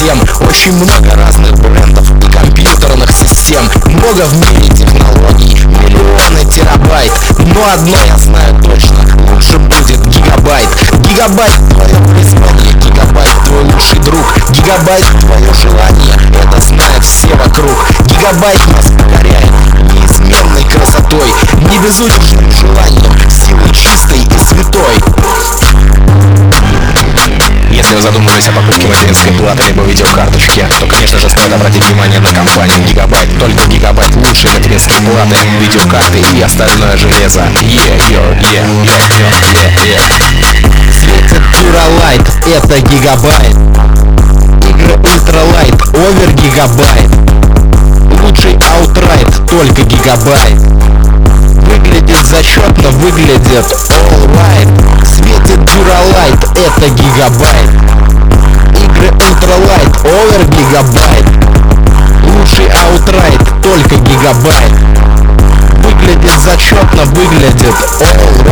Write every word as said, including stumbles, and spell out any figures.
совсем. Очень много разных брендов и компьютерных систем. Много в мире технологий, миллионы терабайт. Но одно я знаю точно: лучше будет гигабайт. Гигабайт — твое призвание, гигабайт — твой лучший друг. Гигабайт — твое желание, это знают все вокруг. Гигабайт нас покоряет неизменной красотой, не безудержным желанием, силой чистой и святой. Если вы задумывались о покупке материнской платы либо видеокарточки, то, конечно же, стоит обратить внимание на компанию Гигабайт. Только Гигабайт — лучшие материнские платы, видеокарты и остальное железо. Yeah, yeah, yeah, yeah, yeah, yeah. Светит Duralight — это Гигабайт. Игры Ультралайт, овер Гигабайт. Лучший Outright — только Гигабайт. Выглядит зачетно, выглядит alright. Светит Duralight — это Гигабайт. Игры Ультралайт, овер Гигабайт. Лучший Outright — только Гигабайт. Выглядит зачетно, выглядит alright.